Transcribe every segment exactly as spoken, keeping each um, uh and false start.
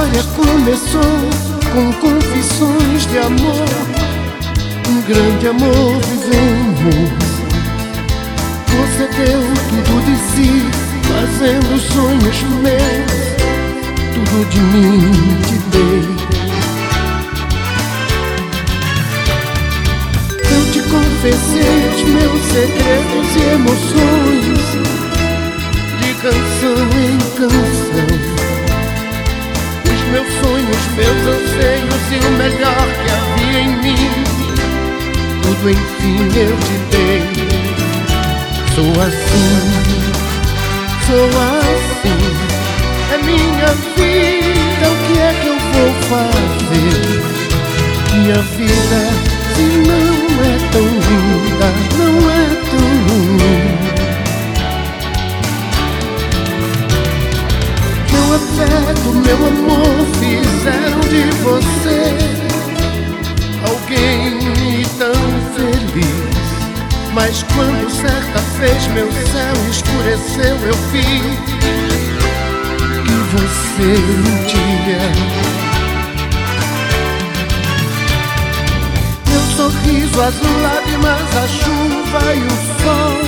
história começou com confissões de amor. Um grande amor vivemos. Você deu tudo de si, fazendo sonhos meus. Tudo de mim te dei. Eu te confessei os meus segredos e emoções, de canção em canção. Meus sonhos, meus anseios e o melhor que havia em mim, tudo enfim eu te dei. Sou assim, sou assim, é minha vida, o que é que eu vou fazer? Minha vida, se não é tão linda, não é tão ruim. Meu afeto, meu amor fizeram de você alguém tão feliz. Mas quando certa vez meu céu escureceu, eu vi que você mentia. Meu sorriso, as lágrimas, a chuva e o sol,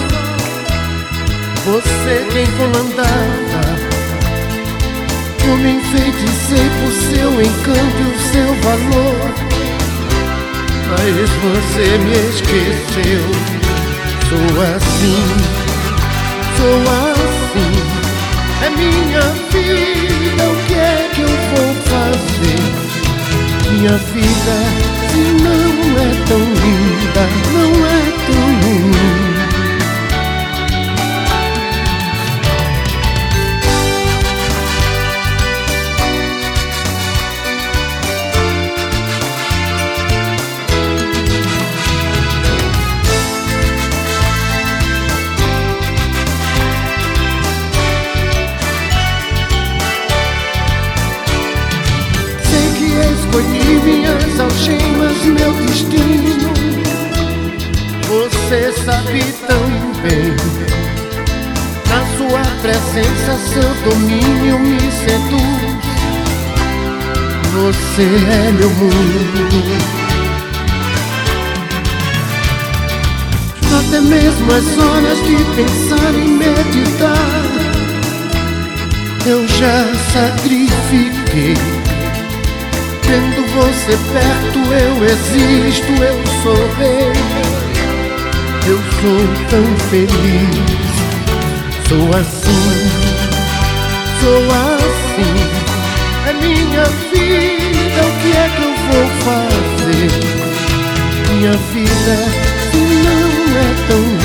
você quem comandava. Eu me enfeiticei por seu encanto e o seu valor, mas você me esqueceu. Sou assim, sou assim, é minha vida, o que é que eu vou fazer? Minha vida, se não é tão linda, não é tão ruim. Escolhi minhas algemas, meu destino. Você sabe tão bem. Na sua presença, seu domínio me seduz. Você é meu mundo. Até mesmo as horas de pensar e meditar, eu já sacrifiquei. Tendo você perto eu existo, eu sou rei. Eu sou tão feliz. Sou assim, sou assim, é minha vida, o que é que eu vou fazer? Minha vida, se não é tão